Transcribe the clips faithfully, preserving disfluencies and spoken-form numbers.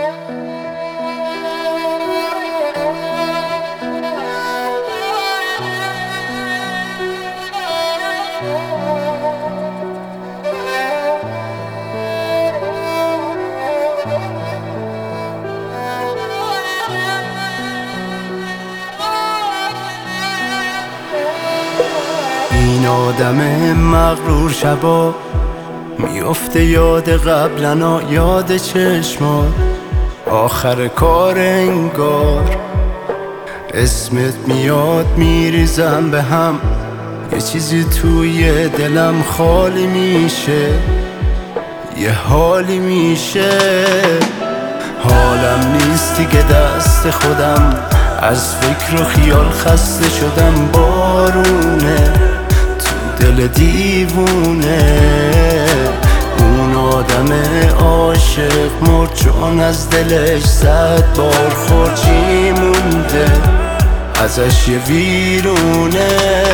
این آدم مغرور شبا میفته یاد قبلنا، یاد چشما آخر کار انگار. اسمت میاد میریزم به هم، یه چیزی توی دلم خالی میشه، یه حالی میشه. حالم نیست دیگه دست خودم، از فکر و خیال خسته شدم. بارونه تو دل دیوونه، اون آدم عاشق مرد چون از دلش صد بار خورجی مونده، ازش یه ویرونه.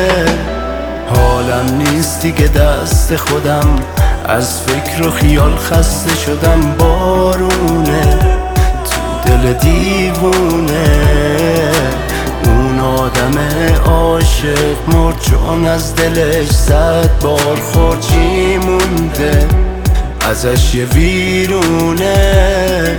حالم نیست دیگه دست خودم، از فکر و خیال خسته شدم. بارونه تو دل دیوونه، اون آدم عاشق مرد چون از دلش صد بار خورجی مونده، ازش یه ویرونه.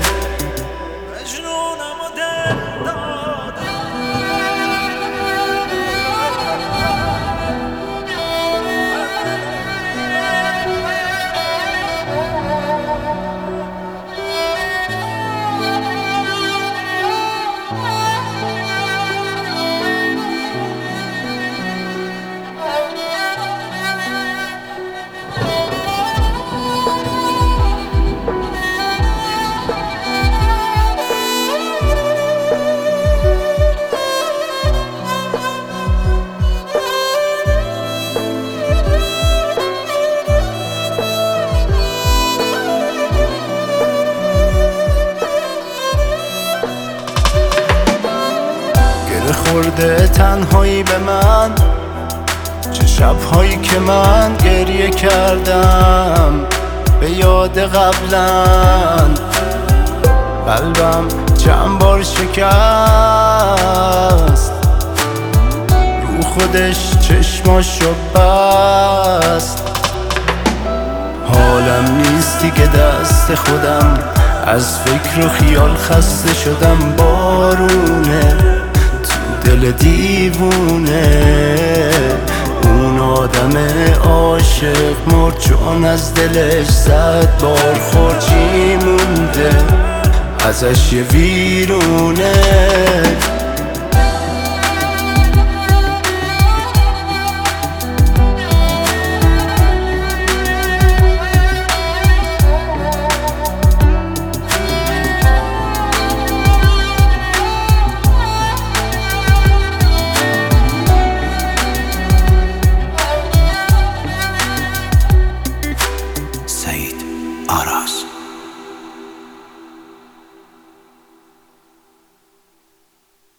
خورده تنهایی به من، چه شبهایی که من گریه کردم به یاد قبلن. قلبم چند بار شکست، رو خودش چشماشو بست. حالم نیست دیگه دست خودم، از فکر و خیال خسته شدم. بارونه دل دیوونه، اون آدم عاشق مرد چون از دلش صد بار خورجی مونده، ازش یه ویرونه. سعید آراز.